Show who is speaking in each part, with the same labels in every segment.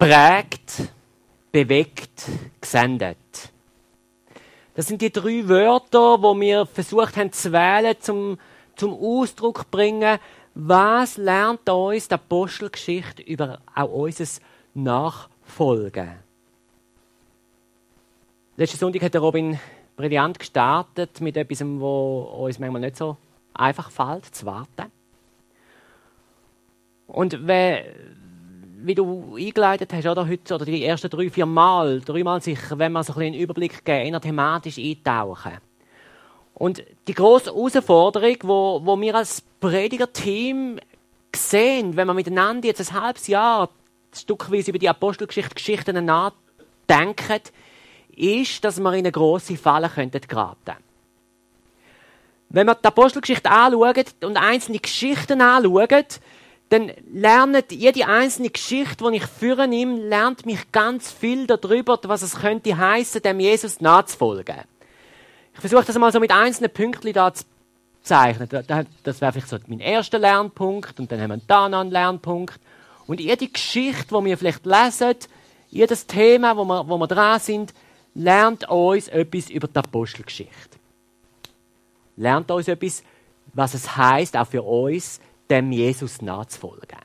Speaker 1: prägt, bewegt, gesendet. Das sind die 3 Wörter, die wir versucht haben zu wählen, zum Ausdruck zu bringen, was lernt uns die Apostelgeschichte über auch unser Nachfolgen. Letzten Sonntag hat der Robin brillant gestartet mit etwas, wo uns manchmal nicht so einfach fällt, zu warten. Und wie du eingeleitet hast, oder heute, oder die ersten 3-4 Mal, dreimal sicher, wenn wir so ein bisschen einen Überblick geben, eher thematisch eintauchen. Und die grosse Herausforderung, wo wir als Predigerteam sehen, wenn wir miteinander jetzt ein halbes Jahr stückweise über die Apostelgeschichten nachdenken, ist, dass wir in eine grosse Falle geraten könnten. Wenn wir die Apostelgeschichte anschauen und einzelne Geschichten anschauen, dann lernt jede einzelne Geschichte, die ich vornehme, lernt mich ganz viel darüber, was es könnte heissen, dem Jesus nachzufolgen. Ich versuche das mal so mit einzelnen Pünktchen da zu zeichnen. Das wäre vielleicht so mein erster Lernpunkt und dann haben wir da noch einen Lernpunkt. Und jede Geschichte, die wir vielleicht lesen, jedes Thema, wo wir dran sind, lernt uns etwas über die Apostelgeschichte. Lernt uns etwas, was es heisst, auch für uns, dem Jesus nachzufolgen.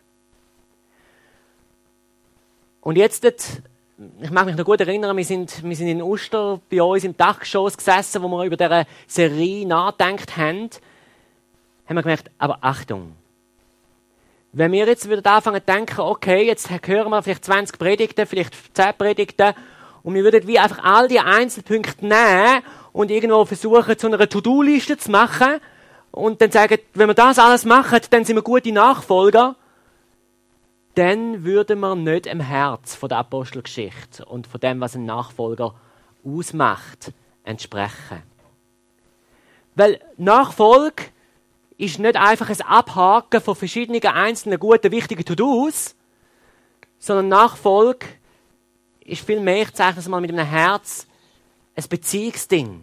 Speaker 1: Und jetzt, ich mag mich noch gut erinnern, wir sind in Uster bei uns im Dachgeschoss gesessen, wo wir über diese Serie nachgedacht haben wir gemerkt, aber Achtung, wenn wir jetzt wieder anfangen zu denken, okay, jetzt hören wir vielleicht 20 Predigten, vielleicht 10 Predigten, und wir würden wie einfach all die Einzelpunkte nehmen und irgendwo versuchen, so eine To-Do-Liste zu machen und dann sagen, wenn wir das alles machen, dann sind wir gute Nachfolger, dann würden wir nicht im Herz von der Apostelgeschichte und von dem, was ein Nachfolger ausmacht, entsprechen. Weil Nachfolge ist nicht einfach ein Abhaken von verschiedenen einzelnen guten, wichtigen To-Dos, sondern Nachfolge ist viel mehr, ich zeichne es mal mit einem Herz, ein Beziehungsding.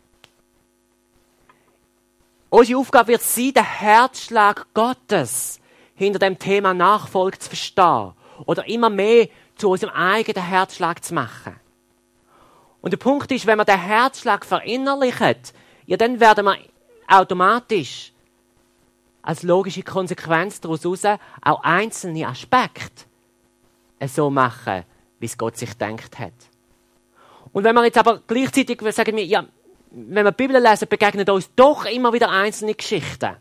Speaker 1: Unsere Aufgabe wird sein, den Herzschlag Gottes hinter dem Thema Nachfolge zu verstehen oder immer mehr zu unserem eigenen Herzschlag zu machen. Und der Punkt ist, wenn wir den Herzschlag verinnerlichen, ja, dann werden wir automatisch als logische Konsequenz daraus auch einzelne Aspekte so machen, wie es Gott sich gedacht hat. Und wenn wir jetzt aber gleichzeitig sagen, ja, wenn wir die Bibel lesen, begegnen uns doch immer wieder einzelne Geschichten,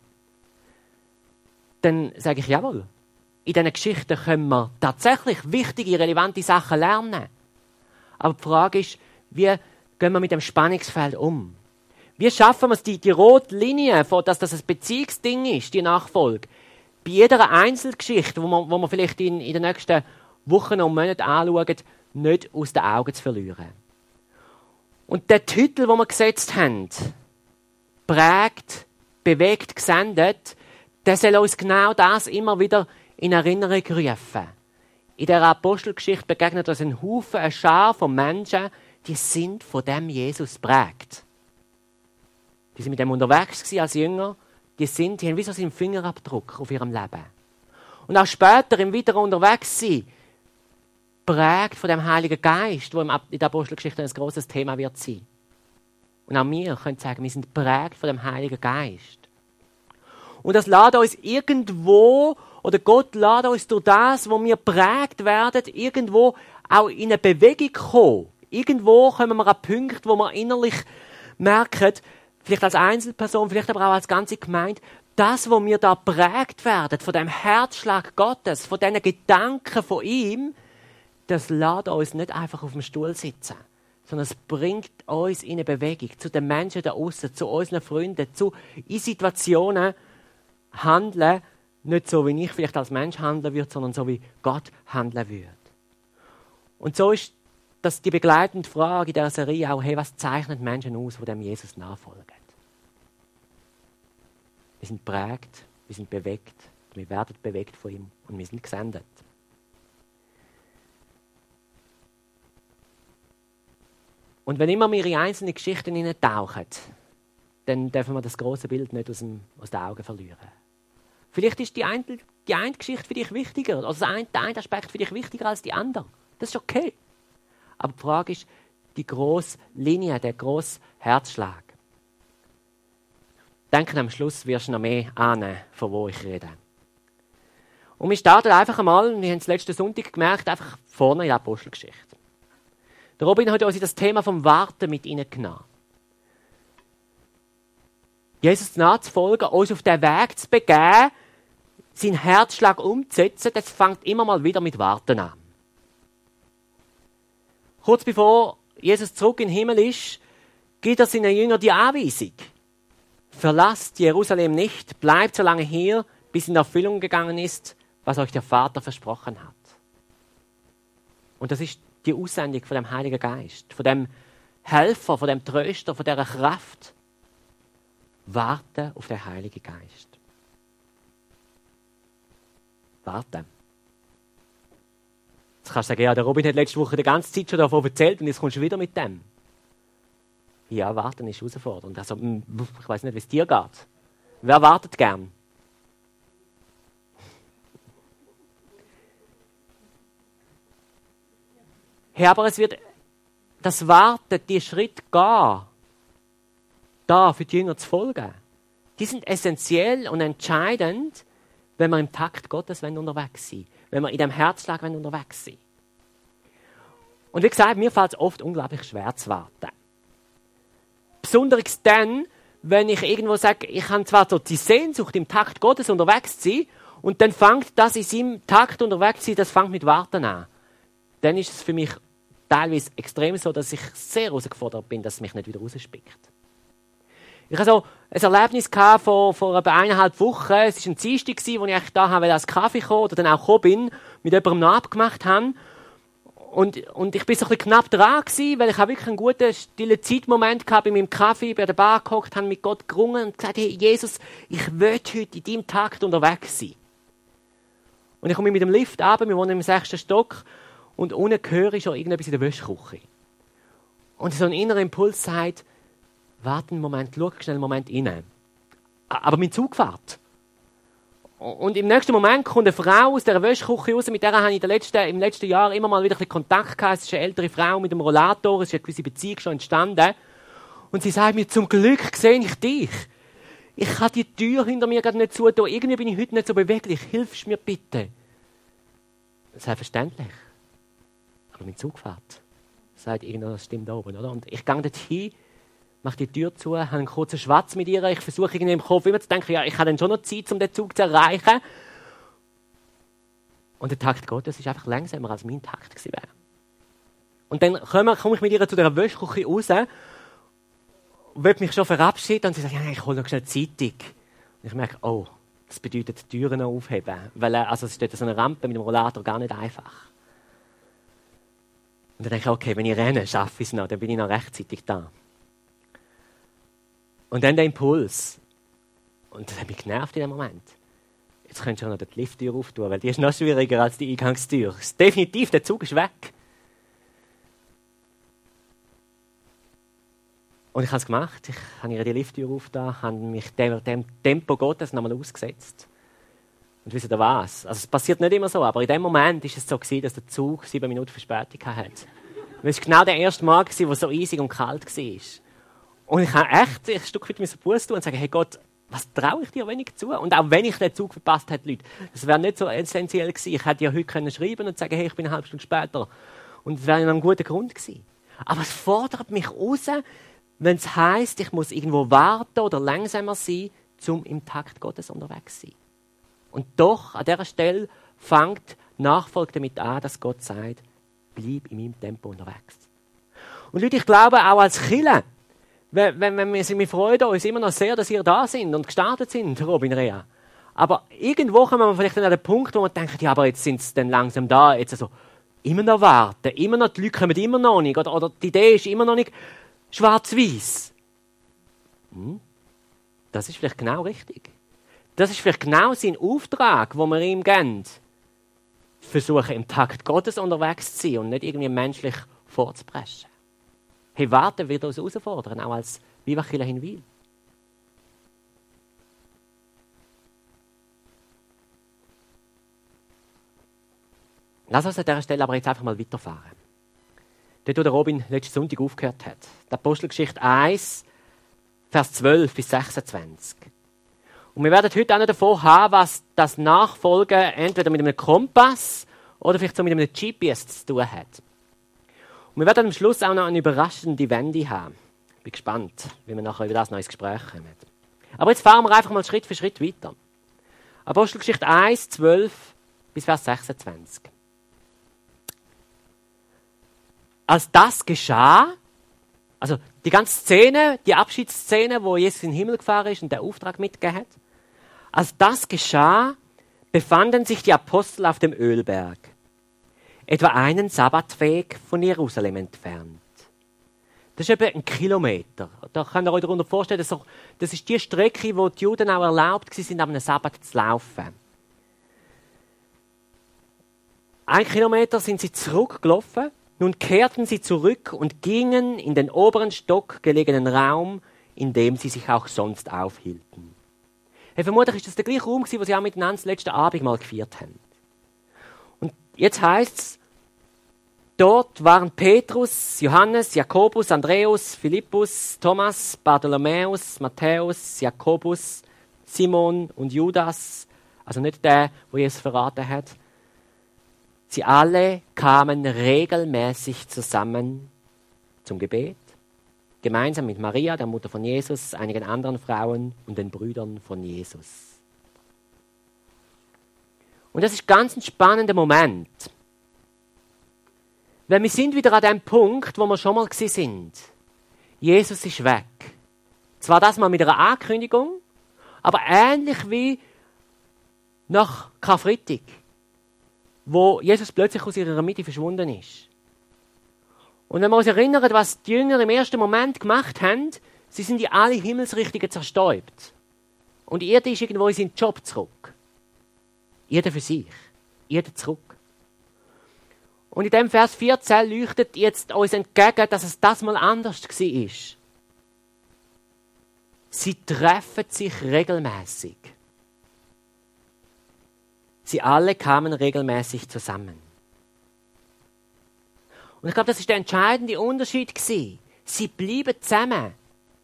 Speaker 1: dann sage ich, jawohl, in diesen Geschichten können wir tatsächlich wichtige, relevante Sachen lernen. Aber die Frage ist, wie gehen wir mit dem Spannungsfeld um? Wie schaffen wir es, die rote Linie, dass das ein Beziehungsding ist, die Nachfolge, bei jeder Einzelgeschichte, wo wir vielleicht in den nächsten Wochen und Monaten anschauen, nicht aus den Augen zu verlieren. Und der Titel, den wir gesetzt haben, prägt, bewegt, gesendet, der soll uns genau das immer wieder in Erinnerung rufen. In der Apostelgeschichte begegnet uns ein Haufen, eine Schar von Menschen, die sind von dem Jesus prägt. Die sind mit dem unterwegs gewesen als Jünger, die haben wie so seinen Fingerabdruck auf ihrem Leben. Und auch später im Weiteren unterwegs sein, prägt von dem Heiligen Geist, wo in der Apostelgeschichte ein grosses Thema wird sein. Und auch wir können sagen, wir sind prägt von dem Heiligen Geist. Und das lässt uns irgendwo, oder Gott lässt uns durch das, wo wir prägt werden, irgendwo auch in eine Bewegung kommen. Irgendwo kommen wir an Punkte, wo wir innerlich merken, vielleicht als Einzelperson, vielleicht aber auch als ganze Gemeinde, das, wo wir da prägt werden, von dem Herzschlag Gottes, von diesen Gedanken von ihm, das lässt uns nicht einfach auf dem Stuhl sitzen, sondern es bringt uns in eine Bewegung, zu den Menschen da außen, zu unseren Freunden, in Situationen handeln, nicht so, wie ich vielleicht als Mensch handeln würde, sondern so, wie Gott handeln würde. Und so ist das die begleitende Frage in dieser Serie auch, hey, was zeichnet Menschen aus, die dem Jesus nachfolgen? Wir sind prägt, wir sind bewegt, wir werden bewegt von ihm und wir sind gesendet. Und wenn immer wir in einzelne Geschichten hineintauchen, dann dürfen wir das große Bild nicht aus den Augen verlieren. Vielleicht ist die eine Geschichte für dich wichtiger, also der eine Aspekt für dich wichtiger als die andere. Das ist okay. Aber die Frage ist, die grosse Linie, der grosse Herzschlag. Ich denke, am Schluss wirst du noch mehr ahnen, von wo ich rede. Und wir starten einfach einmal, wir haben es letzten Sonntag gemerkt, einfach vorne in der Apostelgeschichte. Der Robin hat uns in das Thema vom Warten mit hineingenommen. Jesus nachzufolgen, uns auf den Weg zu begeben, seinen Herzschlag umzusetzen, das fängt immer mal wieder mit Warten an. Kurz bevor Jesus zurück in den Himmel ist, gibt er seinen Jüngern die Anweisung. Verlasst Jerusalem nicht, bleibt so lange hier, bis in Erfüllung gegangen ist, was euch der Vater versprochen hat. Und das ist die Aussendung von dem Heiligen Geist, von dem Helfer, von dem Tröster, von dieser Kraft. Warten auf den Heiligen Geist. Warten. Jetzt kannst du sagen, ja, der Robin hat letzte Woche die ganze Zeit schon davon erzählt und jetzt kommst du wieder mit dem. Ja, warten ist herausfordernd. Also, ich weiß nicht, wie es dir geht. Wer wartet gern? Hey, aber es wird das Warten, die Schritt gehen, da für die Jünger zu folgen, die sind essentiell und entscheidend, wenn wir im Takt Gottes unterwegs sind, wenn wir in dem Herzschlag unterwegs sind. Und wie gesagt, mir fällt es oft unglaublich schwer zu warten. Besonders dann, wenn ich irgendwo sage, ich habe zwar so die Sehnsucht, im Takt Gottes unterwegs zu sein, und dann fängt das in seinem Takt unterwegs zu sein, das fängt mit Warten an. Dann ist es für mich teilweise extrem so, dass ich sehr herausgefordert bin, dass es mich nicht wieder rausspickt. Ich hatte so ein Erlebnis vor etwa 1,5 Wochen. Es war ein Dienstag, wo ich da als Kaffee kommen oder dann auch gekommen bin, mit jemandem noch abgemacht habe. Und ich bin so ein bisschen knapp dran gewesen, weil ich wirklich einen guten, stillen Zeitmoment gehabt bei meinem Kaffee, bei der Bar gehockt, habe mit Gott gerungen und gesagt, hey, Jesus, ich will heute in deinem Takt unterwegs sein. Und ich komme mit dem Lift runter, wir wohnen im 6. Stock, und unten höre ich schon irgendetwas in der Wäschküche. Und so ein innerer Impuls sagt, warte einen Moment, schau schnell einen Moment rein. Aber mein Zug fährt. Und im nächsten Moment kommt eine Frau aus dieser Wäschküche raus, mit der habe ich im letzten Jahr immer mal wieder ein bisschen Kontakt gehabt. Es ist eine ältere Frau mit einem Rollator, es ist eine gewisse Beziehung schon entstanden. Und sie sagt mir, zum Glück sehe ich dich. Ich kann die Tür hinter mir gerade nicht zutun. Irgendwie bin ich heute nicht so beweglich. Hilfst mir bitte. Selbstverständlich. Aber mein Zug fährt. Sagt irgendwas stimmt da oben, oder? Und ich gehe dorthin, mache die Tür zu, habe einen kurzen Schwatz mit ihr. Ich versuche irgendwie im Kopf immer zu denken, ja, ich habe dann schon noch Zeit, um den Zug zu erreichen. Und der Takt Gottes ist einfach langsamer, als mein Takt gewesen wäre. Und dann komme ich mit ihr zu dieser Wäschküche raus, will mich schon verabschieden und sie sagt, ja, ich hole noch schnell Zeitung. Und ich merke, oh, das bedeutet die Türen noch aufheben. Weil also es steht so eine Rampe mit dem Rollator, gar nicht einfach. Und dann denke ich, okay, wenn ich renne, schaffe ich es noch, dann bin ich noch rechtzeitig da. Und dann der Impuls. Und das hat mich genervt in dem Moment. Jetzt könntest du auch noch die Lifttür auftun, weil die ist noch schwieriger als die Eingangstür. Definitiv, der Zug ist weg. Und ich habe es gemacht. Ich habe ihr die Lifttür aufgetan, habe mich dem Tempo Gottes nochmal ausgesetzt. Und wisst ihr was? Also es passiert nicht immer so, aber in dem Moment war es so gewesen, dass der Zug 7 Minuten Verspätung hatte. Und es war genau der erste Mal, wo es so eisig und kalt war. Und ich habe echt ein Stück weit meinen Buß tun und sagen, hey Gott, was traue ich dir wenig zu? Und auch wenn ich den Zug verpasst hätte, Leute, das wäre nicht so essentiell gewesen. Ich hätte ja heute können schreiben und sagen, hey, ich bin eine halbe Stunde später. Und das wäre ja ein guter Grund gewesen. Aber es fordert mich raus, wenn es heisst, ich muss irgendwo warten oder langsamer sein, um im Takt Gottes unterwegs zu sein. Und doch, an dieser Stelle, fängt Nachfolge damit an, dass Gott sagt, bleib in meinem Tempo unterwegs. Und Leute, ich glaube, auch als Kirche, wir freuen uns immer noch sehr, dass ihr da sind und gestartet sind, Robin Rea. Aber irgendwo kommen wir vielleicht an den Punkt, wo man denkt, ja, aber jetzt sind sie dann langsam da, jetzt also immer noch warten, immer noch, die Leute kommen immer noch nicht, oder die Idee ist immer noch nicht schwarz-weiß. Das ist vielleicht genau richtig. Das ist vielleicht genau sein Auftrag, den wir ihm geben. Versuchen, im Takt Gottes unterwegs zu sein und nicht irgendwie menschlich vorzupreschen. Hey, warten wird uns herausfordern, auch als Viva Kirche Hinwil. Lass uns an dieser Stelle aber jetzt einfach mal weiterfahren. Dort, wo der Robin letzten Sonntag aufgehört hat. Die Apostelgeschichte 1, Vers 12 bis 26. Und wir werden heute auch noch davon haben, was das Nachfolgen entweder mit einem Kompass oder vielleicht so mit einem GPS zu tun hat. Und wir werden am Schluss auch noch eine überraschende Wende haben. Ich bin gespannt, wie wir nachher über das noch ins Gespräch kommen. Aber jetzt fahren wir einfach mal Schritt für Schritt weiter. Apostelgeschichte 1, 12 bis Vers 26. Als das geschah, also die ganze Szene, die Abschiedsszene, wo Jesus in den Himmel gefahren ist und der Auftrag mitgegeben hat, als das geschah, befanden sich die Apostel auf dem Ölberg, etwa einen Sabbatweg von Jerusalem entfernt. Das ist etwa 1 Kilometer. Da könnt ihr euch darunter vorstellen, das ist die Strecke, wo die Juden auch erlaubt waren, am Sabbat zu laufen. 1 Kilometer sind sie zurückgelaufen. Nun kehrten sie zurück und gingen in den oberen Stock gelegenen Raum, in dem sie sich auch sonst aufhielten. Vermutlich ist das der gleiche Raum, wo sie auch miteinander das letzte Abendmahl gefeiert haben. Und jetzt heisst es, dort waren Petrus, Johannes, Jakobus, Andreas, Philippus, Thomas, Bartholomäus, Matthäus, Jakobus, Simon und Judas, also nicht der, wo Jesus verraten hat. Sie alle kamen regelmäßig zusammen zum Gebet, gemeinsam mit Maria, der Mutter von Jesus, einigen anderen Frauen und den Brüdern von Jesus. Und das ist ganz ein spannender Moment. Weil wir sind wieder an dem Punkt, wo wir schon mal sind. Jesus ist weg. Zwar das mal mit einer Ankündigung, aber ähnlich wie nach Karfreitag, wo Jesus plötzlich aus ihrer Mitte verschwunden ist. Und wenn wir uns erinnern, was die Jünger im ersten Moment gemacht haben, sie sind in alle Himmelsrichtungen zerstäubt. Und jeder ist irgendwo in seinen Job zurück. Jeder für sich. Jeder zurück. Und in dem Vers 14 leuchtet jetzt uns entgegen, dass es das mal anders war. Sie treffen sich regelmäßig. Sie alle kamen regelmäßig zusammen. Und ich glaube, das ist der entscheidende Unterschied gewesen. Sie bleiben zusammen.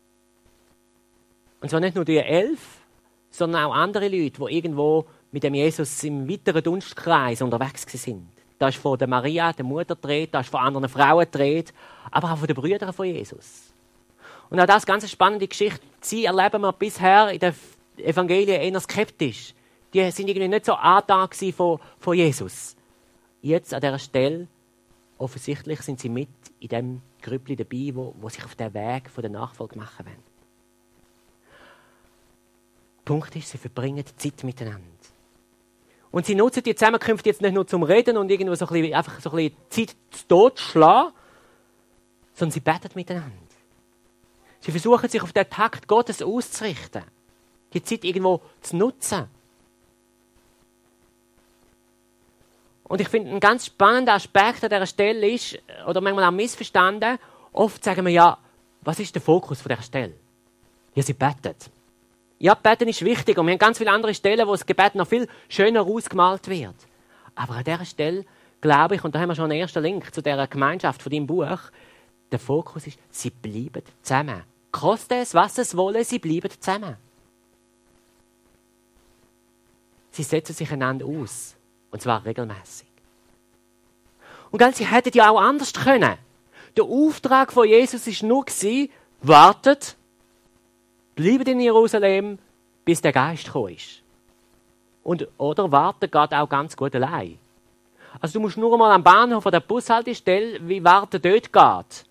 Speaker 1: Und zwar nicht nur die 11, sondern auch andere Leute, die irgendwo mit dem Jesus im weiteren Dunstkreis unterwegs sind. Da ist von der Maria, der Mutter, die Rede, da ist von anderen Frauen die Rede, aber auch von den Brüdern von Jesus. Und auch das ganz eine spannende Geschichte. Sie erleben wir bisher in den Evangelien eher skeptisch. Die sind irgendwie nicht so angetan von Jesus. Jetzt an dieser Stelle, offensichtlich sind sie mit in dem Grüppli dabei, wo sich auf den Weg von der Nachfolge machen wollen. Der Punkt ist, sie verbringen Zeit miteinander. Und sie nutzen die Zusammenkünfte jetzt nicht nur zum Reden und irgendwo einfach so ein bisschen Zeit zu Tod zu schlagen, sondern sie beten miteinander. Sie versuchen, sich auf den Takt Gottes auszurichten. Die Zeit irgendwo zu nutzen. Und ich finde, ein ganz spannender Aspekt an dieser Stelle ist, oder manchmal auch missverstanden, oft sagen wir ja, was ist der Fokus von dieser Stelle? Ja, sie beten. Ja, beten ist wichtig und wir haben ganz viele andere Stellen, wo das Gebet noch viel schöner ausgemalt wird. Aber an dieser Stelle glaube ich, und da haben wir schon einen ersten Link zu dieser Gemeinschaft von deinem Buch, der Fokus ist, sie bleiben zusammen. Koste es, was es wolle, sie bleiben zusammen. Sie setzen sich einander aus. Und zwar regelmäßig. Und gell, sie hätten ja auch anders können. Der Auftrag von Jesus war nur, wartet, bleibt in Jerusalem, bis der Geist gekommen ist. Oder warten geht auch ganz gut allein. Also du musst nur mal am Bahnhof oder der Bushaltestelle, wie warten dort geht.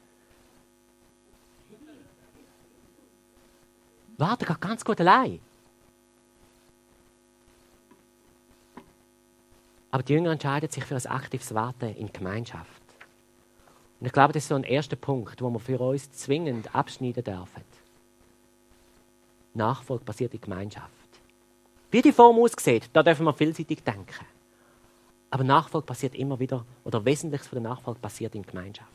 Speaker 1: Warten geht ganz gut allein. Aber die Jünger entscheiden sich für ein aktives Warten in Gemeinschaft. Und ich glaube, das ist so ein erster Punkt, wo wir für uns zwingend abschneiden dürfen. Nachfolge passiert in Gemeinschaft. Wie die Form aussieht, da dürfen wir vielseitig denken. Aber Nachfolge passiert immer wieder, oder Wesentliches von der Nachfolge passiert in Gemeinschaft.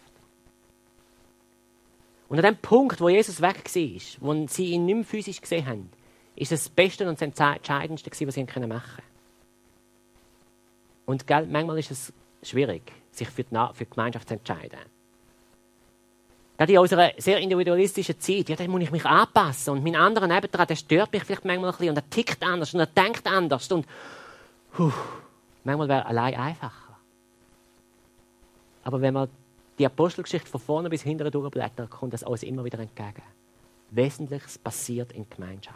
Speaker 1: Und an dem Punkt, wo Jesus weg war, wo sie ihn nicht mehr physisch gesehen haben, ist das Beste und das Entscheidendste, was sie machen können. Und manchmal ist es schwierig, sich für die Gemeinschaft zu entscheiden. Gerade in unserer sehr individualistischen Zeit, ja, da muss ich mich anpassen. Und mein anderer nebendran, der stört mich vielleicht manchmal ein bisschen und er tickt anders und er denkt anders. Und manchmal wäre allein einfacher. Aber wenn man die Apostelgeschichte von vorne bis hinten durchblättert, kommt das uns immer wieder entgegen. Wesentliches passiert in Gemeinschaft.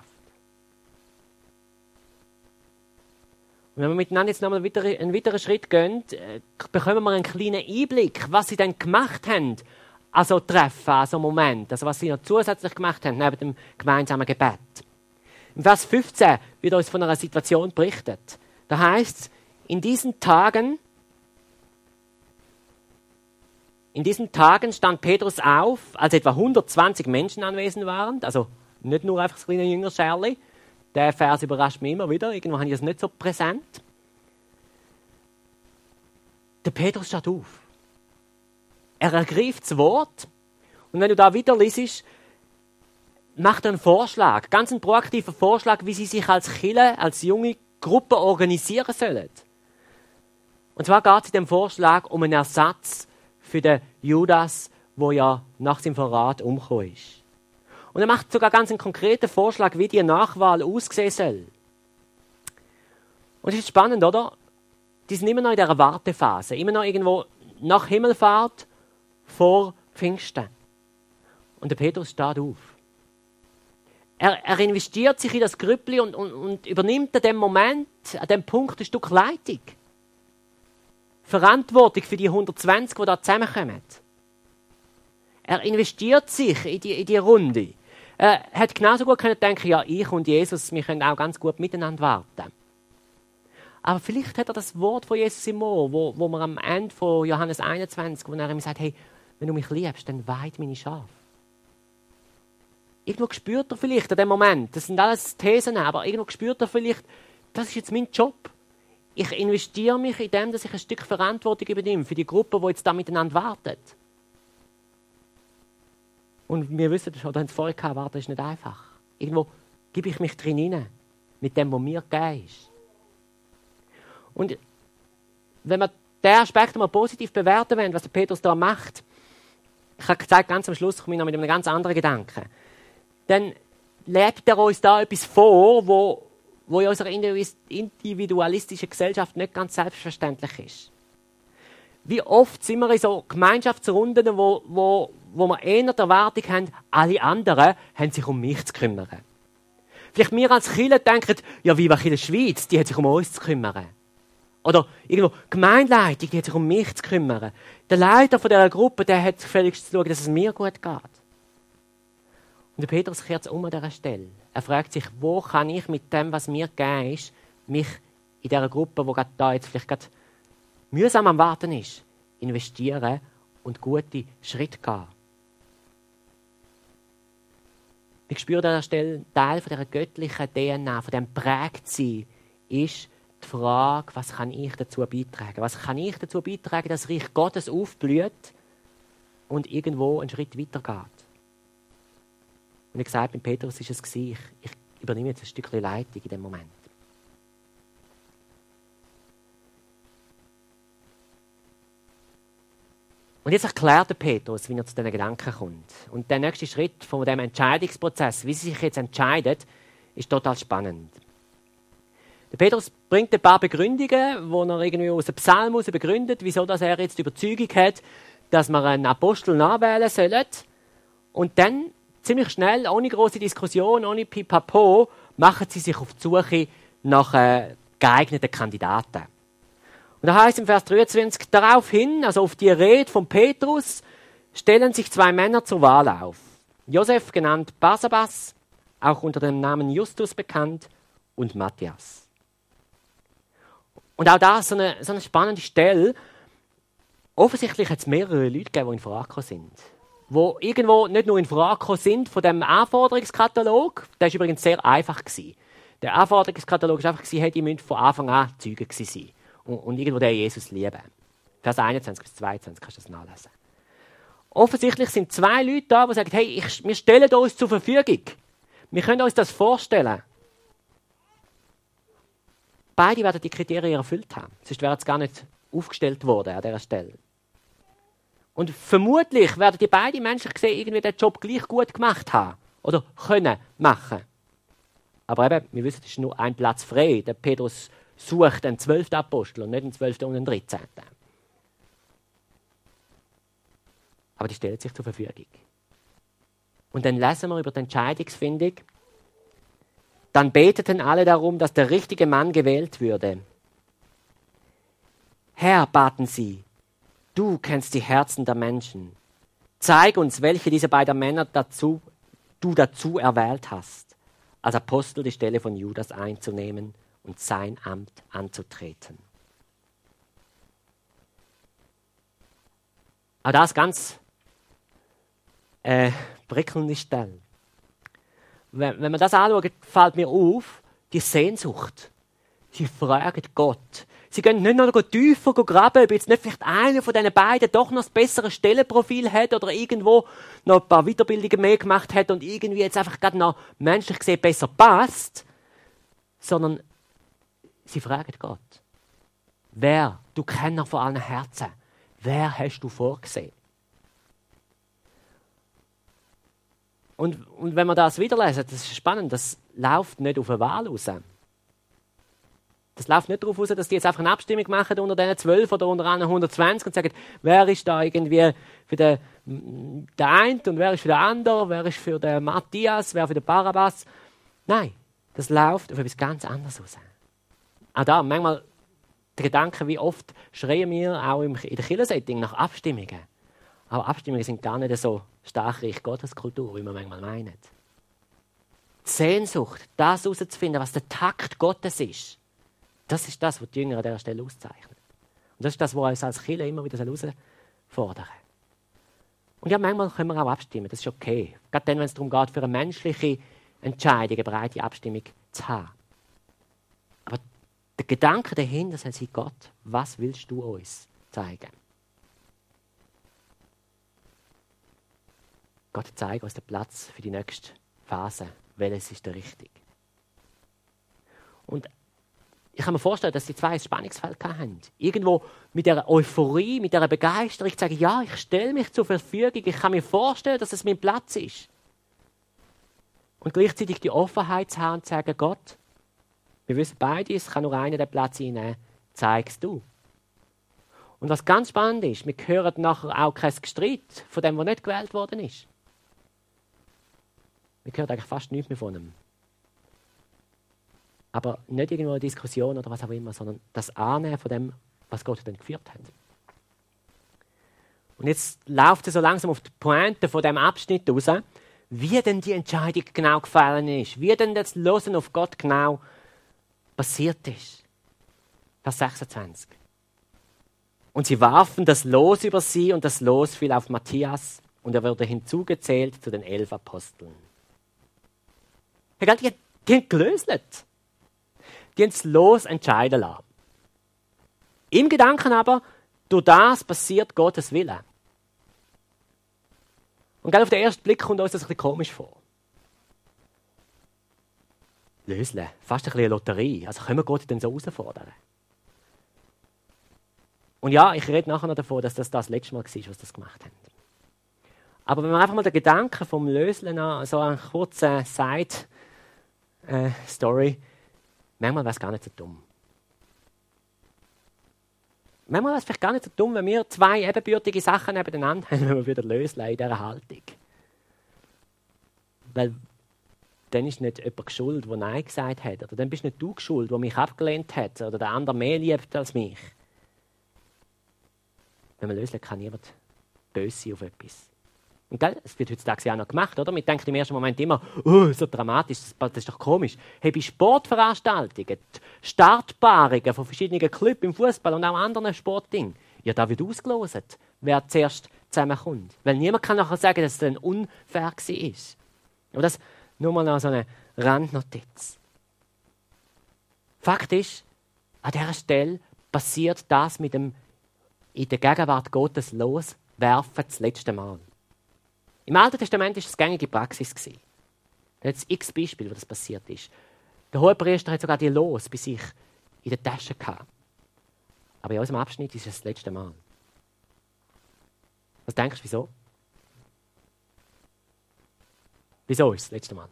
Speaker 1: Und wenn wir miteinander jetzt nochmal einen weiteren Schritt gehen, bekommen wir einen kleinen Einblick, was sie dann gemacht haben, also Treffen, also Moment, also was sie noch zusätzlich gemacht haben, neben dem gemeinsamen Gebet. Im Vers 15 wird uns von einer Situation berichtet. Da heißt es, in diesen Tagen stand Petrus auf, als etwa 120 Menschen anwesend waren, also nicht nur einfach das kleine Jüngerscherli. Der Vers überrascht mich immer wieder, irgendwo habe ich das nicht so präsent. Der Petrus steht auf. Er ergreift das Wort und wenn du da wieder liest, macht er einen Vorschlag, ganz einen proaktiven Vorschlag, wie sie sich als Kirche, als junge Gruppe organisieren sollen. Und zwar geht es in dem Vorschlag um einen Ersatz für den Judas, der ja nach seinem Verrat umgekommen ist. Und er macht sogar ganz einen konkreten Vorschlag, wie die Nachwahl aussehen soll. Und es ist spannend, oder? Die sind immer noch in dieser Wartephase, immer noch irgendwo nach Himmelfahrt vor Pfingsten. Und der Petrus steht auf. Er investiert sich in das Grüppli und übernimmt an dem Moment, an dem Punkt ein Stück Leitung. Verantwortung für die 120, die da zusammenkommen. Er investiert sich in die Runde. Er hätte genauso gut denken, ja, ich und Jesus, wir können auch ganz gut miteinander warten. Aber vielleicht hat er das Wort von Jesus im Ohr, wo wir am Ende von Johannes 21, wo er ihm sagt, hey, wenn du mich liebst, dann weid meine Schafe. Irgendwo spürt er vielleicht an dem Moment, das sind alles Thesen, aber irgendwo spürt er vielleicht, das ist jetzt mein Job. Ich investiere mich in dem, dass ich ein Stück Verantwortung übernehme für die Gruppe, die jetzt da miteinander wartet. Und wir wissen, oder haben es vorher gehabt, warten ist nicht einfach. Irgendwo gebe ich mich drin hinein, mit dem, was mir gegeben ist. Und wenn wir diesen Aspekt mal positiv bewerten wollen, was der Petrus da macht, ich habe gesagt, ganz am Schluss komme ich noch mit einem ganz anderen Gedanken, dann lebt er uns da etwas vor, wo in unserer individualistischen Gesellschaft nicht ganz selbstverständlich ist. Wie oft sind wir in so Gemeinschaftsrunden, wo wir eher die Erwartung haben, alle anderen haben sich um mich zu kümmern. Vielleicht wir als Kirche denken, ja, wie war Kirche Schweiz, die hat sich um uns zu kümmern. Oder irgendwo Gemeindeleitung, die hat sich um mich zu kümmern. Der Leiter von dieser Gruppe, der hat gefälligst zu schauen, dass es mir gut geht. Und der Petrus kehrt es an dieser Stelle. Er fragt sich, wo kann ich mit dem, was mir gegeben ist, mich in dieser Gruppe, die gerade da jetzt vielleicht gerade mühsam am Warten ist, investieren und gute Schritte gehen. Ich spüre an dieser Stelle, Teil von dieser göttlichen DNA, von diesem Prägtsein, ist die Frage, was kann ich dazu beitragen? Was kann ich dazu beitragen, dass das Reich Gottes aufblüht und irgendwo einen Schritt weitergeht? Und wie gesagt, mit Petrus war es, ich übernehme jetzt ein Stückchen Leitung in dem Moment. Und jetzt erklärt der Petrus, wie er zu diesen Gedanken kommt. Und der nächste Schritt von diesem Entscheidungsprozess, wie sie sich jetzt entscheidet, ist total spannend. Der Petrus bringt ein paar Begründungen, wo er irgendwie aus dem Psalm heraus begründet, wieso dass er jetzt die Überzeugung hat, dass man einen Apostel nachwählen sollen. Und dann, ziemlich schnell, ohne große Diskussion, ohne Pipapo, machen sie sich auf die Suche nach geeigneten Kandidaten. Und da heißt im Vers 23, daraufhin, also auf die Rede von Petrus, stellen sich zwei Männer zur Wahl auf. Josef, genannt Barsabas, auch unter dem Namen Justus bekannt, und Matthias. Und auch da so eine spannende Stelle. Offensichtlich hat es mehrere Leute gegeben, die in Frage gekommen sind. Die irgendwo nicht nur in Frage gekommen sind von dem Anforderungskatalog. Der war übrigens sehr einfach. Der Anforderungskatalog war einfach, hey, die müssen von Anfang an Zeugen sein. Und irgendwo den Jesus lieben. Vers 21 bis 22 kannst du das nachlesen. Offensichtlich sind zwei Leute da, die sagen, hey, wir stellen uns zur Verfügung. Wir können uns das vorstellen. Beide werden die Kriterien erfüllt haben. Sonst wären sie gar nicht aufgestellt worden an dieser Stelle. Und vermutlich werden die beiden Menschen gesehen, irgendwie den Job gleich gut gemacht haben oder können machen. Aber eben, wir wissen, es ist nur ein Platz frei. Der Petrus sucht einen 12. Apostel und nicht einen 12. und einen 13. Aber die stellen sich zur Verfügung. Und dann lesen wir über die Entscheidungsfindung. Dann beteten alle darum, dass der richtige Mann gewählt würde. Herr, baten sie, du kennst die Herzen der Menschen. Zeig uns, welche dieser beiden Männer du dazu erwählt hast, als Apostel die Stelle von Judas einzunehmen und sein Amt anzutreten. Aber das ganz prickelnde Stelle. Wenn man das anschaut, fällt mir auf, die Sehnsucht. Sie fragen Gott. Sie gehen nicht noch tiefer graben, ob jetzt nicht vielleicht einer von diesen beiden doch noch das bessere Stellenprofil hat oder irgendwo noch ein paar Weiterbildungen mehr gemacht hat und irgendwie jetzt einfach gerade noch menschlich gesehen besser passt, sondern sie fragen Gott. Wer, du Kenner von allen Herzen, wer hast du vorgesehen? Und wenn wir das wieder lesen, das ist spannend, das läuft nicht auf eine Wahl raus. Das läuft nicht darauf raus, dass die jetzt einfach eine Abstimmung machen unter diesen 12 oder unter 120 und sagen, wer ist da irgendwie für den einen und wer ist für den anderen, wer ist für den Matthias, wer für den Barabbas. Nein, das läuft auf etwas ganz anderes raus. Auch da, manchmal der Gedanke, wie oft schreien wir auch in der Kirchensetting nach Abstimmungen. Aber Abstimmungen sind gar nicht so stark Reich Gotteskultur, wie man manchmal meint. Die Sehnsucht, das herauszufinden, was der Takt Gottes ist, das ist das, was die Jünger an dieser Stelle auszeichnet. Und das ist das, was uns als Kirche immer wieder herausfordern soll. Und ja, manchmal können wir auch abstimmen, das ist okay. Gerade dann, wenn es darum geht, für eine menschliche Entscheidung eine breite Abstimmung zu haben. Aber der Gedanke dahinter soll sein, Gott, was willst du uns zeigen? Gott, zeige uns den Platz für die nächste Phase. Welches ist der richtige? Und ich kann mir vorstellen, dass die zwei ein Spannungsfeld hatten. Irgendwo mit dieser Euphorie, mit dieser Begeisterung zu sagen, ja, ich stelle mich zur Verfügung, ich kann mir vorstellen, dass es mein Platz ist. Und gleichzeitig die Offenheit zu haben und zu sagen, Gott, wir wissen beide, es kann nur einer den Platz einnehmen, zeigst du. Und was ganz spannend ist, wir hören nachher auch kein Gestreit von dem, der nicht gewählt worden ist. Wir hören eigentlich fast nichts mehr von ihm. Aber nicht irgendwo eine Diskussion oder was auch immer, sondern das Annehmen von dem, was Gott dann geführt hat. Und jetzt läuft es so langsam auf die Pointe von dem Abschnitt raus, wie denn die Entscheidung genau gefallen ist, wie denn das Hören auf Gott genau passiert ist. Vers 26. Und sie warfen das Los über sie und das Los fiel auf Matthias und er wurde hinzugezählt zu den 11 Aposteln. Die haben gelöst. Die haben das Los entscheiden lassen. Im Gedanken aber, durch das passiert Gottes Wille. Und auf den ersten Blick kommt uns das ein bisschen komisch vor. Lösle, fast ein bisschen eine Lotterie. Also können wir Gott denn so herausfordern? Und ja, ich rede nachher noch davon, dass das letzte Mal war, was das gemacht haben. Aber wenn wir einfach mal den Gedanken vom Löslen an, so eine kurze Side-Story, manchmal wäre es gar nicht so dumm. Manchmal wäre es vielleicht gar nicht so dumm, wenn wir zwei ebenbürtige Sachen nebeneinander haben, wenn wir wieder lösen in dieser Haltung. Weil dann ist nicht jemand schuld, der Nein gesagt hat. Oder dann bist nicht du schuld, der mich abgelehnt hat. Oder der andere mehr liebt als mich. Wenn man lösen kann niemand böse sein auf etwas. Und das wird heutzutage auch noch gemacht, oder? Man denkt im ersten Moment immer, oh, so dramatisch, das ist doch komisch. Hey, bei Sportveranstaltungen, Startpaarungen von verschiedenen Clubs im Fußball und auch anderen Sportdingen, ja, da wird ausgelost, wer zuerst zusammenkommt. Weil niemand kann nachher sagen, dass es dann unfair war. Aber das nur mal noch so eine Randnotiz. Fakt ist, an dieser Stelle passiert das mit dem in der Gegenwart Gottes loswerfen das letzte Mal. Im Alten Testament war es gängige Praxis. Da hat es x Beispiele, wo das passiert ist. Der Hohepriester hat sogar die Los bei sich in der Tasche gehabt. Aber in unserem Abschnitt ist es das letzte Mal. Was denkst du, wieso? Wieso ist es das letzte Mal?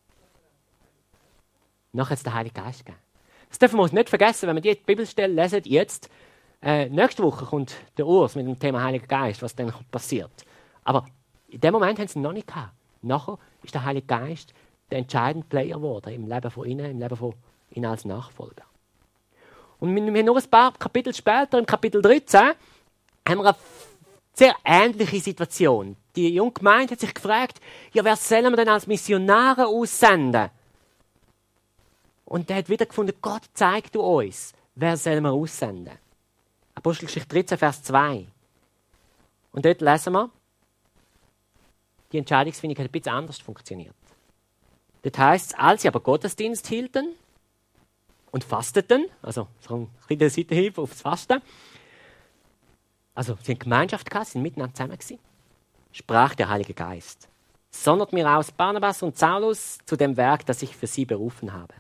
Speaker 1: Nachher hat es den Heiligen Geist gegeben. Das dürfen wir uns nicht vergessen, wenn wir die Bibelstelle lesen, jetzt. Nächste Woche kommt der Urs mit dem Thema Heiliger Geist, was dann passiert. Aber in dem Moment haben sie ihn noch nicht gehabt. Nachher ist der Heilige Geist der entscheidende Player geworden im Leben von ihnen, im Leben von ihnen als Nachfolger. Und wir haben nur ein paar Kapitel später, im Kapitel 13, haben wir eine sehr ähnliche Situation. Die junge Gemeinde hat sich gefragt, ja, wer sollen wir denn als Missionare aussenden? Und der hat wieder gefunden, Gott zeigt uns, wer sollen wir aussenden. Apostelgeschichte 13, Vers 2. Und dort lesen wir, die Entscheidungsfindung hat ein bisschen anders funktioniert. Dort heisst es, als sie aber Gottesdienst hielten und fasteten, also so ein bisschen Seitenhieb aufs Fasten, also sie haben Gemeinschaft gehabt, sie sind miteinander zusammen gewesen, sprach der Heilige Geist, sondert mir aus Barnabas und Saulus zu dem Werk, das ich für sie berufen habe.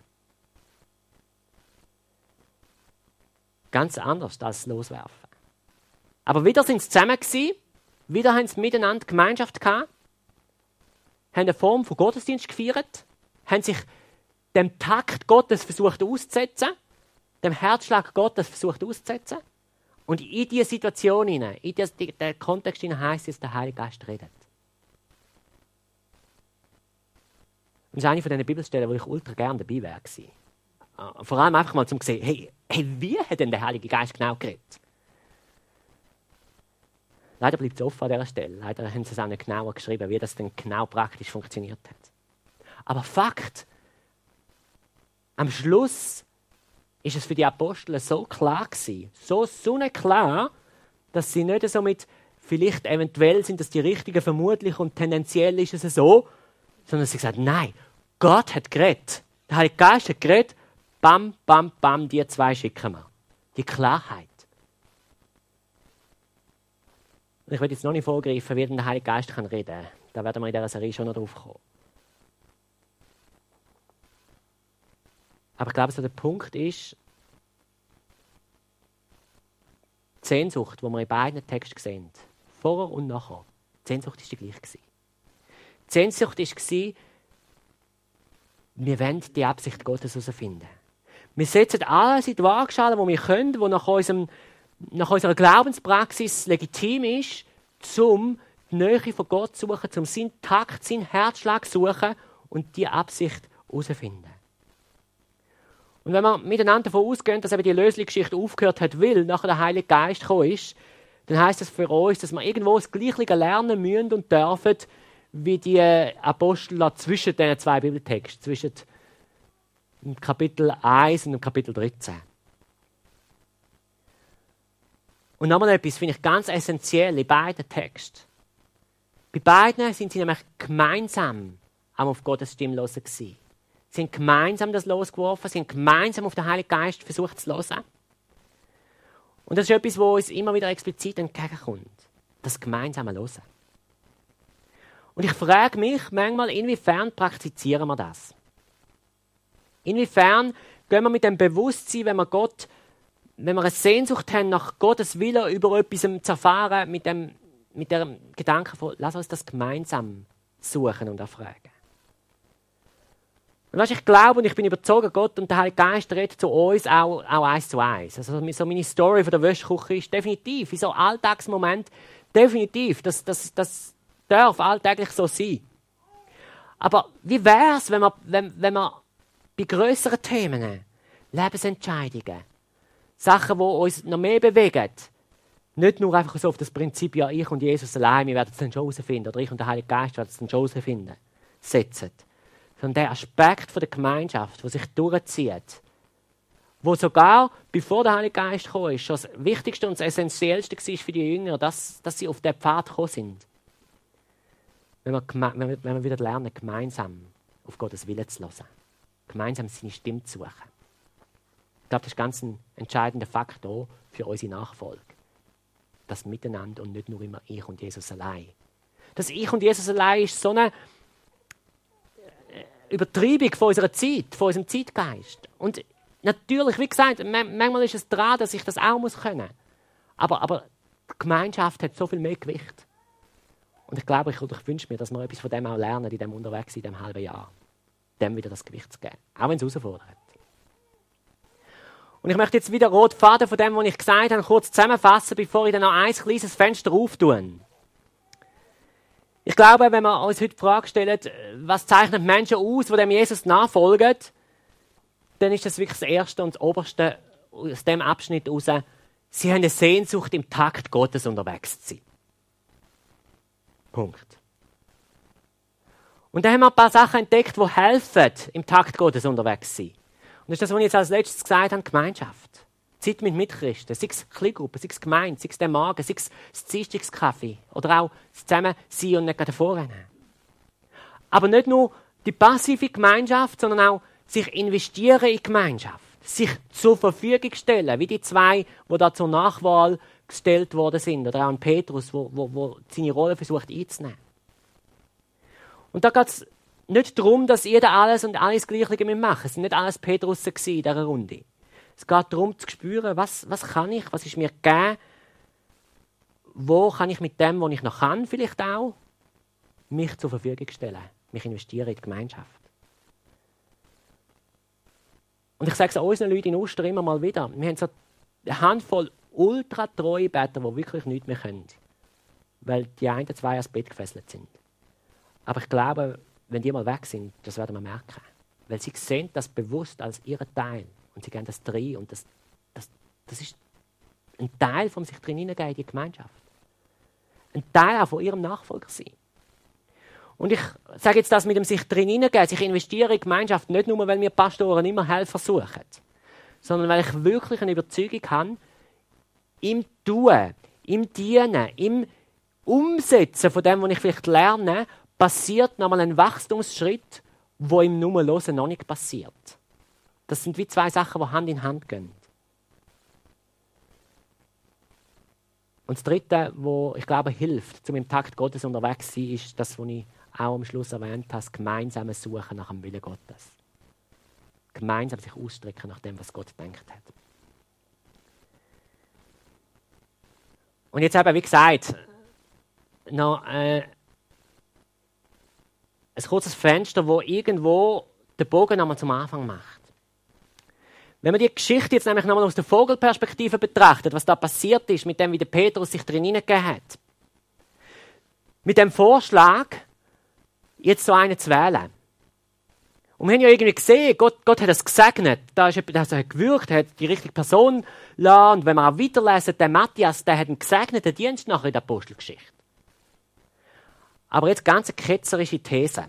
Speaker 1: Ganz anders als loswerfen. Aber wieder sind sie zusammen gewesen, wieder haben sie miteinander Gemeinschaft gehabt, haben eine Form von Gottesdienst gefeiert, haben sich dem Takt Gottes versucht auszusetzen, dem Herzschlag Gottes versucht auszusetzen. Und in diese Situation, in diesen Kontext heisst es, der Heilige Geist redet. Und das ist eine von diesen Bibelstellen, wo ich ultra gerne dabei wäre. Vor allem einfach mal zum sehen, hey, wie hat denn der Heilige Geist genau geredet? Leider bleibt es offen an dieser Stelle. Leider haben sie es auch nicht genauer geschrieben, wie das denn genau praktisch funktioniert hat. Aber Fakt, am Schluss ist es für die Apostel so klar gewesen, so klar, dass sie nicht so mit vielleicht eventuell sind das die Richtigen, vermutlich und tendenziell ist es so, sondern sie gesagt, nein, Gott hat geredet. Der Heilige Geist hat geredet, bam, bam, bam, die zwei schicken wir. Die Klarheit. Und ich will jetzt noch nicht vorgreifen, wie der Heilige Geist reden kann. Da werden wir in dieser Serie schon noch drauf kommen. Aber ich glaube, so der Punkt ist, die Sehnsucht, die wir in beiden Texten sehen, vorher und nachher, die Sehnsucht war die gleiche. Die Sehnsucht war, wir wollen die Absicht Gottes herausfinden. Wir setzen alles in die Waagschale, wo wir können, wo nach unserer Glaubenspraxis legitim ist, um die Nähe von Gott zu suchen, um seinen Takt, seinen Herzschlag zu suchen und die Absicht herauszufinden. Und wenn wir miteinander davon ausgehen, dass eben die Lösungsgeschichte aufgehört hat, weil nachher der Heilige Geist gekommen ist, dann heisst das für uns, dass wir irgendwo das Gleiche lernen müssen und dürfen, wie die Apostel zwischen diesen zwei Bibeltexten, zwischen dem Kapitel 1 und dem Kapitel 13. Und nochmal etwas finde ich ganz essentiell in beiden Texten. Bei beiden sind sie nämlich gemeinsam auf Gottes Stimme hören gewesen. Sie haben gemeinsam das losgeworfen, sie haben gemeinsam auf den Heiligen Geist versucht zu hören. Und das ist etwas, wo uns immer wieder explizit entgegenkommt. Das gemeinsame Hören. Und ich frage mich manchmal, inwiefern praktizieren wir das? Inwiefern gehen wir mit dem Bewusstsein, wenn wir eine Sehnsucht haben, nach Gottes Willen über etwas zu erfahren, mit dem Gedanken von, lass uns das gemeinsam suchen und erfragen. Und weißt, ich glaube und ich bin überzeugt, Gott und der Heilige Geist reden zu uns auch 1 zu 1. Also so meine Story von der Wäschküche ist definitiv, in so Alltagsmoment definitiv, das darf alltäglich so sein. Aber wie wäre es, wenn wir bei grösseren Themen, Lebensentscheidungen, Sachen, die uns noch mehr bewegen, nicht nur einfach so auf das Prinzip, ja, ich und Jesus allein, wir werden es dann schon herausfinden, oder ich und der Heilige Geist werden es dann schon herausfinden, setzen. Sondern der Aspekt von der Gemeinschaft, der sich durchzieht, wo sogar, bevor der Heilige Geist gekommen ist, schon das Wichtigste und das Essentiellste war für die Jünger, dass sie auf den Pfad gekommen sind. Wenn wir wieder lernen, gemeinsam auf Gottes Willen zu hören. Gemeinsam seine Stimme zu suchen. Ich glaube, das ist ganz ein entscheidender Faktor für unsere Nachfolge. Das Miteinander und nicht nur immer ich und Jesus allein. Das Ich und Jesus allein ist so eine Übertreibung von unserer Zeit, von unserem Zeitgeist. Und natürlich, wie gesagt, manchmal ist es dran, dass ich das auch können muss. Aber die Gemeinschaft hat so viel mehr Gewicht. Und ich glaube, ich wünsche mir, dass wir etwas von dem auch lernen, in dem Unterwegs, in diesem halben Jahr. Dem wieder das Gewicht zu geben. Auch wenn es herausfordert. Und ich möchte jetzt wieder rot Faden von dem, was ich gesagt habe, kurz zusammenfassen, bevor ich dann noch ein kleines Fenster auftue. Ich glaube, wenn wir uns heute die Frage stellen, was zeichnet Menschen aus, die dem Jesus nachfolgen, dann ist das wirklich das Erste und das Oberste aus dem Abschnitt heraus. Sie haben eine Sehnsucht, im Takt Gottes unterwegs zu sein. Punkt. Und dann haben wir ein paar Sachen entdeckt, die helfen, im Takt Gottes unterwegs zu sein. Und das ist das, was ich jetzt als letztes gesagt habe, Gemeinschaft. Zeit mit Mitchristen, sei es Kleingruppe, sei es Gemeinde, sei es der Magen, sei es das Dienstagskaffee oder auch das Zusammensein und nicht gerade vorrennen. Aber nicht nur die passive Gemeinschaft, sondern auch sich investieren in die Gemeinschaft. Sich zur Verfügung stellen, wie die zwei, die da zur Nachwahl gestellt worden sind. Oder auch ein Petrus, der seine Rolle versucht einzunehmen. Und da geht es nicht darum, dass jeder alles und alles Gleiche machen. Es sind nicht alles Petrusse in dieser Runde. Es geht darum, zu spüren, was kann ich, was ist mir gegeben, wo kann ich mit dem, was ich noch kann, vielleicht auch, mich zur Verfügung stellen, mich investieren in die Gemeinschaft. Und ich sage es unseren Leuten in Ostern immer mal wieder, wir haben so eine Handvoll ultra-treue Beter, die wirklich nichts mehr können, weil die einen, zwei ans Bett gefesselt sind. Aber ich glaube, wenn die mal weg sind, das werden wir merken. Weil sie sehen das bewusst als ihren Teil. Und sie gehen das drin. Und das ist ein Teil von sich drin hineingehen in die Gemeinschaft. Ein Teil auch von ihrem Nachfolger sein. Und ich sage jetzt das mit dem sich drin hineingehen, sich investieren in die Gemeinschaft, nicht nur, weil wir Pastoren immer Helfer suchen, sondern weil ich wirklich eine Überzeugung habe, im Tun, im Dienen, im Umsetzen von dem, was ich vielleicht lerne, passiert nochmal ein Wachstumsschritt, wo im nur Hören noch nicht passiert. Das sind wie zwei Sachen, die Hand in Hand gehen. Und das Dritte, was ich glaube hilft, um im Takt Gottes unterwegs zu sein, ist das, was ich auch am Schluss erwähnt habe, das gemeinsame Suchen nach dem Willen Gottes. Gemeinsam sich ausstrecken nach dem, was Gott gedacht hat. Und jetzt eben, wie gesagt, noch ein kurzes Fenster, wo irgendwo den Bogen nochmal zum Anfang macht. Wenn man die Geschichte jetzt nämlich nochmal aus der Vogelperspektive betrachtet, was da passiert ist, mit dem, wie der Petrus sich drin hineingegeben hat. Mit dem Vorschlag, jetzt so einen zu wählen. Und wir haben ja irgendwie gesehen, Gott hat das gesegnet. Da ist etwas, das hat gewirkt, hat die richtige Person gelassen. Und wenn wir auch weiterlesen, der Matthias, der hat einen gesegneten Dienst nachher in der Apostelgeschichte. Aber jetzt ganz eine ketzerische These.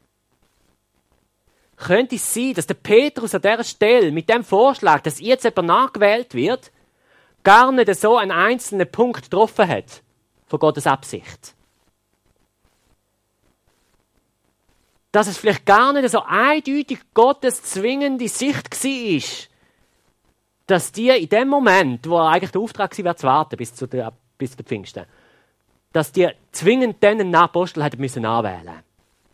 Speaker 1: Könnte es sein, dass der Petrus an dieser Stelle mit dem Vorschlag, dass jetzt jemand nachgewählt wird, gar nicht so einen einzelnen Punkt getroffen hat von Gottes Absicht? Dass es vielleicht gar nicht so eindeutig Gottes zwingende Sicht war, dass die in dem Moment, wo eigentlich der Auftrag war, zu warten bis zu den Pfingsten, dass die zwingend dann einen Apostel hätten müssen anwählen.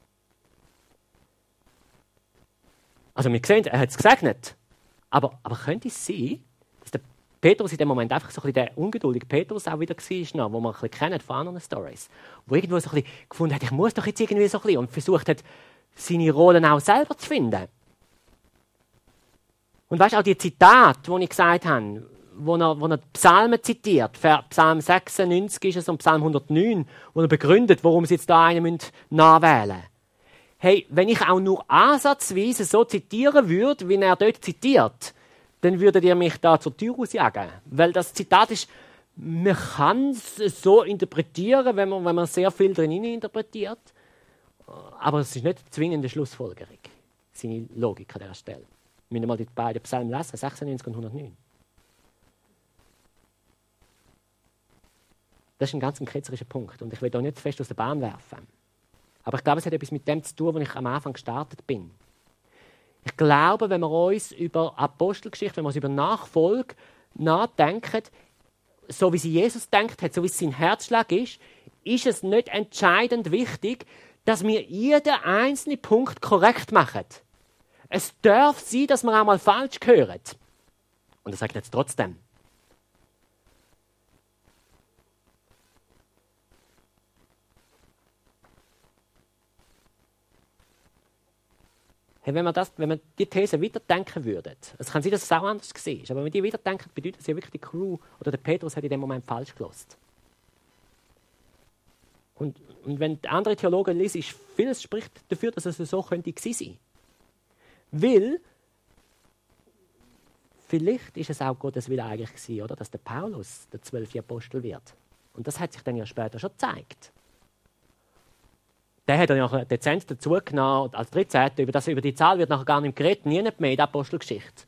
Speaker 1: Also wir sehen, er hat es gesegnet. Aber könnte es sein, dass der Petrus in dem Moment einfach so ein bisschen der ungeduldige Petrus auch wieder war, wo man ein bisschen kennt von anderen Storys, wo irgendwo so ein bisschen gefunden hat, ich muss doch jetzt irgendwie so ein bisschen, und versucht hat, seine Rollen auch selber zu finden. Und weißt du, auch die Zitate, die ich gesagt habe, wo er Psalmen zitiert, Psalm 96 ist es und Psalm 109, wo er begründet, warum sie jetzt da einen nachwählen müssen. Hey, wenn ich auch nur ansatzweise so zitieren würde, wie er dort zitiert, dann würdet ihr mich da zur Tür rausjagen. Weil das Zitat ist, man kann es so interpretieren, wenn man sehr viel drin interpretiert. Aber es ist nicht eine zwingende Schlussfolgerung, seine Logik an dieser Stelle. Wir müssen mal die beiden Psalmen lesen, 96 und 109. Das ist ein ganz ketzerischer Punkt. Und ich will da nicht zu fest aus der Bahn werfen. Aber ich glaube, es hat etwas mit dem zu tun, wo ich am Anfang gestartet bin. Ich glaube, wenn wir uns über Apostelgeschichte, wenn wir uns über Nachfolge nachdenken, so wie sie Jesus denkt hat, so wie es sein Herzschlag ist es nicht entscheidend wichtig, dass wir jeden einzelnen Punkt korrekt machen. Es darf sein, dass wir auch mal falsch hören. Und er sagt jetzt trotzdem. Hey, wenn wir die These weiterdenken würden, es kann sein, dass es auch anders war, aber wenn wir die weiterdenken, bedeutet es ja wirklich, die Crew oder der Petrus hat in dem Moment falsch gelost. Und wenn die andere Theologen lesen, ist vieles spricht dafür, dass es so könnte gewesen sein. Weil, vielleicht ist es auch Gottes Wille eigentlich gewesen, oder? Dass der Paulus der 12. Apostel wird. Und das hat sich dann ja später schon gezeigt. Der hat dann ja dezent dazu genommen, als 13. Über die Zahl wird nachher gar nicht geredet, nie mehr in der Apostelgeschichte.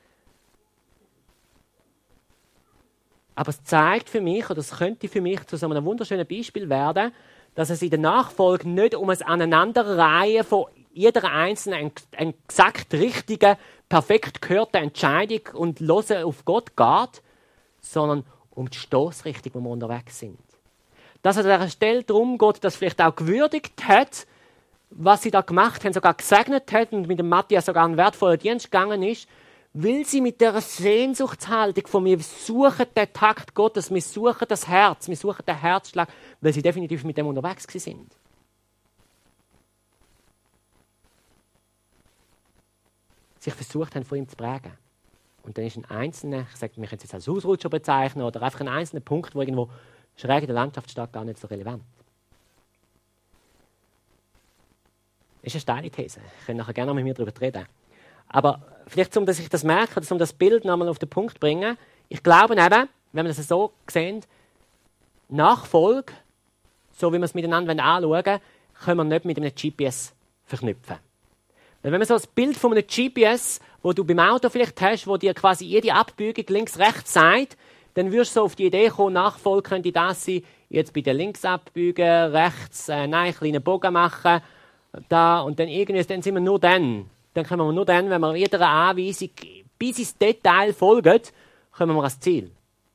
Speaker 1: Aber es zeigt für mich, oder es könnte für mich zu so einem wunderschönen Beispiel werden, dass es in der Nachfolge nicht um ein Aneinanderreihen von jeder einzelnen eine exakt richtige, perfekt gehörte Entscheidung und Hören auf Gott geht, sondern um die Stoßrichtung, wo wir unterwegs sind. Dass er an dieser Stelle darum geht, dass vielleicht auch gewürdigt hat, was sie da gemacht haben, sogar gesegnet hat und mit dem Matthias sogar einen wertvollen Dienst gegangen ist, weil sie mit dieser Sehnsuchtshaltung von wir suchen den Takt Gottes, wir suchen das Herz, wir suchen den Herzschlag, weil sie definitiv mit dem unterwegs sind. Sich versucht haben, von ihm zu prägen. Und dann ist ein einzelner, ich sage, wir können es jetzt als Ausrutscher bezeichnen, oder einfach ein einzelner Punkt, der irgendwo schräg in der Landschaft steht, gar nicht so relevant. Das ist eine steile These. Ich kann nachher gerne noch mit mir darüber reden. Aber vielleicht, dass ich das merke, um das Bild nochmal auf den Punkt zu bringen, ich glaube eben, wenn wir das so sehen, Nachfolge, so wie wir es miteinander anschauen, können wir nicht mit einem GPS verknüpfen. Weil wenn man so das Bild von einem GPS, wo du beim Auto vielleicht hast, wo dir quasi jede Abbiegung links, rechts sagt, dann wirst du so auf die Idee kommen, Nachfolge könnte das sein, jetzt bei der links abbiegen, rechts, einen kleinen Bogen machen, da, und dann irgendwie, dann sind wir nur dann. Dann können wir nur dann, wenn wir jeder Anweisung bis ins Detail folgen, kommen wir ans Ziel.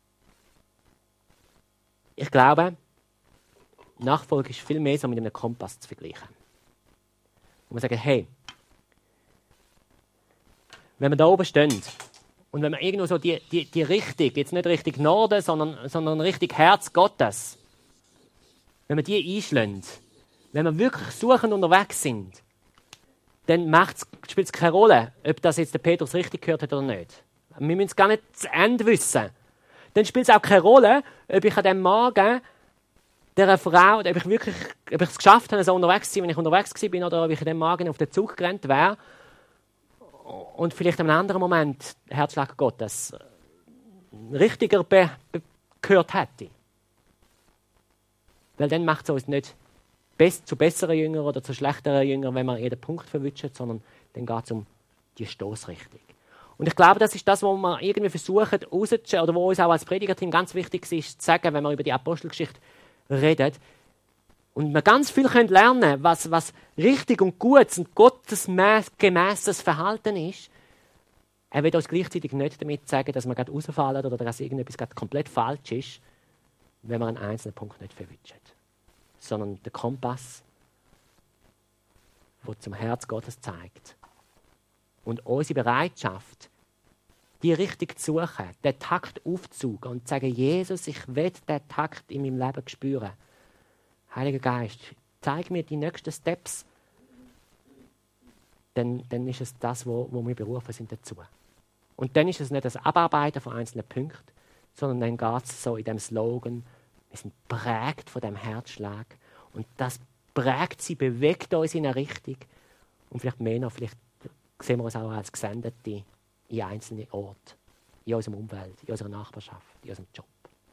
Speaker 1: Ich glaube, Nachfolge ist viel mehr so mit einem Kompass zu vergleichen. Und wir sagen, hey, wenn wir da oben stehen und wenn wir irgendwo so die Richtung, jetzt nicht Richtung Norden, sondern Richtung Herz Gottes, wenn wir die einschlagen, wenn wir wirklich suchend unterwegs sind, dann spielt es keine Rolle, ob das jetzt der Petrus richtig gehört hat oder nicht. Wir müssen es gar nicht zu Ende wissen. Dann spielt es auch keine Rolle, ob ich an diesem Morgen dieser Frau, ob ich es geschafft habe, so unterwegs zu sein, wenn ich unterwegs war, oder ob ich an diesem Morgen auf den Zug gerannt wäre und vielleicht in einem anderen Moment der Herzschlag Gottes richtiger gehört hätte. Weil dann macht es uns nicht zu besseren Jüngern oder zu schlechteren Jüngern, wenn wir jeden Punkt verwünschen, sondern dann geht es um die Stoßrichtung. Und ich glaube, das ist das, was wir irgendwie versuchen rauszustellen, oder wo uns auch als Predigerteam ganz wichtig ist, zu sagen, wenn wir über die Apostelgeschichte reden. Und wir ganz viel lernen können, was richtig und gut und gottesgemäßes Verhalten ist. Er will uns gleichzeitig nicht damit sagen, dass wir gerade rausfallen oder dass irgendetwas gerade komplett falsch ist, wenn wir einen einzelnen Punkt nicht verwünschen. Sondern der Kompass, der zum Herz Gottes zeigt. Und unsere Bereitschaft, die Richtung zu suchen, den Takt aufzusaugen und zu sagen, Jesus, ich will den Takt in meinem Leben spüren. Heiliger Geist, zeig mir die nächsten Steps. Dann ist es das, wo wir berufen sind dazu. Und dann ist es nicht das Abarbeiten von einzelnen Punkten, sondern dann geht es so in dem Slogan, wir sind prägt von dem Herzschlag. Und das prägt sie, bewegt uns in eine Richtung. Und vielleicht mehr noch, vielleicht sehen wir uns auch als Gesendete in einzelnen Orten, in unserem Umfeld, in unserer Nachbarschaft, in unserem Job.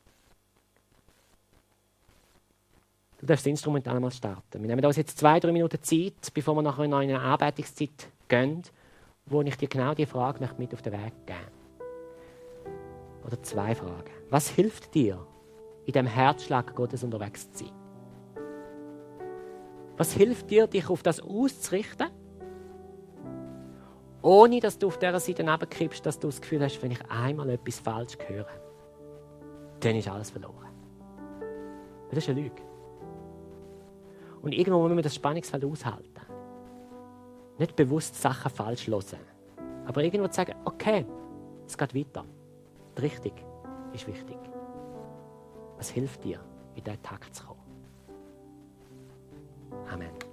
Speaker 1: Du darfst das Instrument einmal starten. Wir nehmen uns jetzt 2-3 Minuten Zeit, bevor wir nachher noch in eine Arbeitungszeit gehen, wo ich dir genau diese Frage mit auf den Weg geben möchte. Oder 2 Fragen. Was hilft dir, in dem Herzschlag Gottes unterwegs zu sein? Was hilft dir, dich auf das auszurichten, ohne dass du auf dieser Seite runterkippst, dass du das Gefühl hast, wenn ich einmal etwas falsch höre, dann ist alles verloren. Das ist eine Lüge. Und irgendwo müssen wir das Spannungsfeld aushalten. Nicht bewusst Sachen falsch hören. Aber irgendwo zu sagen, okay, es geht weiter. Die Richtung ist wichtig. Was hilft dir, in diesen Takt zu kommen? Amen.